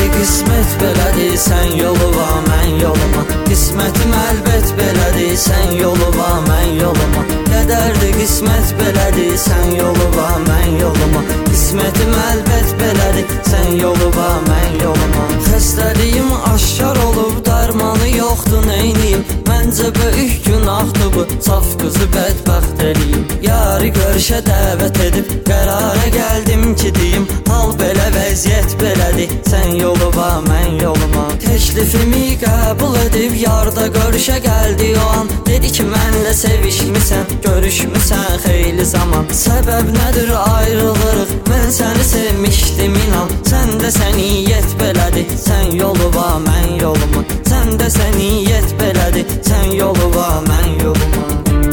Qədərdir qismət belədir, sən yoluma, mən yoluma. Qismətim əlbət belədir, sən yoluma, mən yoluma. Qədərdir qismət belədir, sən yoluma, mən yoluma. Qismətim əlbət belədir, sən yoluma, mən yoluma. Xəstəliyim aşkar olub, dərmanı yoxdur, neyniyim? Məncə böyük günahdır bu, saf qızı bədbəxt eləyim. Yarı görüşə dəvət edib, qərara gəldim ki deyim, hal belə, vəziyyət belədir, sən yoluma, mən yoluma. Təklifimi qəbul edib, yarda görüşə gəldi o an. Dedi ki mənlə sevişmisən, görüşmüsən xeyli zaman. Səbəb nədir ayrılırıq, mən səni sevmişdim inan. Sən də səniyyət belədir, sən yoluma, mən yoluma. Sən də səniyyət belədir, sən yoluma, mən yoluma.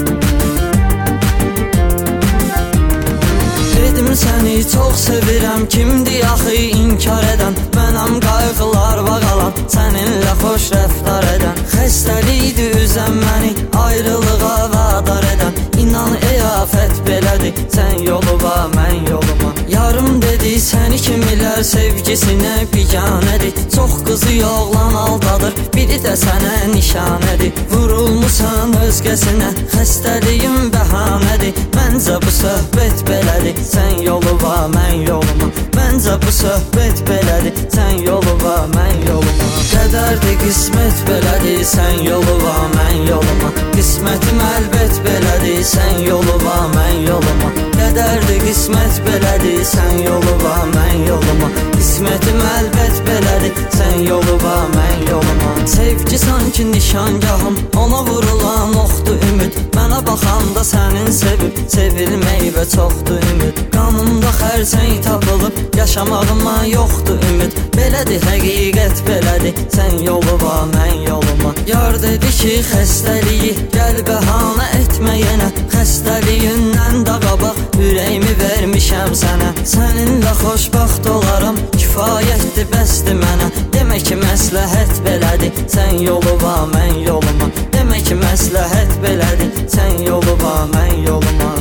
Dedim səni çox sevirəm, kimdir axı inkar edən? Mənəm qayğılar bağalan, səninlə xoş rəftar edən. Xəstəlikdir üzən məni, ayrılığa vadar edən. İnan ey afət belədir, sən yoluma, mən yoluma. Yarım dedi səni kimilər sevgisinə biganədir. Çox qızı oğlan aldadır, biri də sənə nişanədir. Vurulmusan özgəsinə, xəstəliyim bəhanədir. Məncə bu söhbət belədir, sən yoluma, mən yoluma. Məncə bu söhbət belədir, sən yoluma, mən yoluma. Qədərdir qismət belədir, sən yoluma, mən yoluma. Qismətim əlbət belədir, sən yoluma, mən yoluma. Qədərdir qismət belədir, sən yoluma, mən yoluma. Qismətim əlbət belədir, sən yoluma, mən yoluma. Sevgi sanki nişangahım, ona vurulan oxdu ümid. Mənə baxanda sənin sevib, sevilmək və çoxdur ümid. Qanımda xərçəng tapılıb, yaşamağıma yoxdur ümid. Belədir həqiqət belədir, sən yoluma, mən yoluma. Yar dedi ki xəstəliyi, gəl bəhanə etmə yenə. Xəstəliyindən də qabaq, ürəyimi vermişəm sənə. Səninlə xoşbaxt olaram, kifayətdir, bəsdir mənə. Demək ki məsləhət belədir, sən yoluma, mən yoluma. Demək ki məsləhət belədir, sən yoluma, mən yoluma.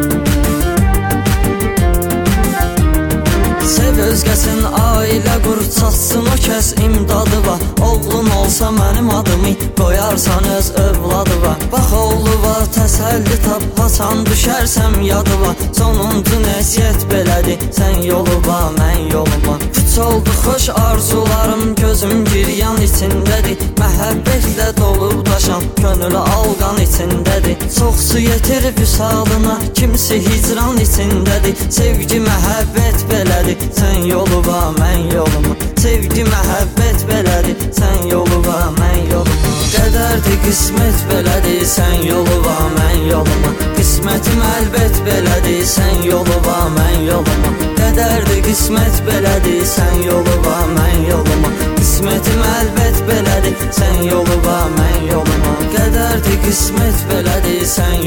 Sev özgəsin, ailə qur, çatsın o kəs imdadı var. Oğlun olsa mənim adımı qoyarsan öz övladıva. Bax oğluva təsəlli tap, haçan düşərsəm yadıva. Sonuncu nəsiyyət belədir, sən yoluma, mən yoluma. Puç oldu xoş arzularım, gözüm giryan içindədir. Məhəbbətlə dolub daşan, könül alqan içindədir. Çox su yetir vüsalına, kimsi hicran içindədir. Sevgi məhəbbət belədir, sən yoluma, mən yoluma. Sevgi məhəbbət belədir, sən yoluma, mən yoluma. Qədərdir qismət belədir, sən yoluma, mən yoluma. Qismətim əlbət belədir, sən yoluma, mən yoluma. Qədərdir qismət belədir, sən yoluma, mən yoluma. Qismətim əlbət belədir, sən yoluma, mən yoluma. Qədərdir qismət belədir, sən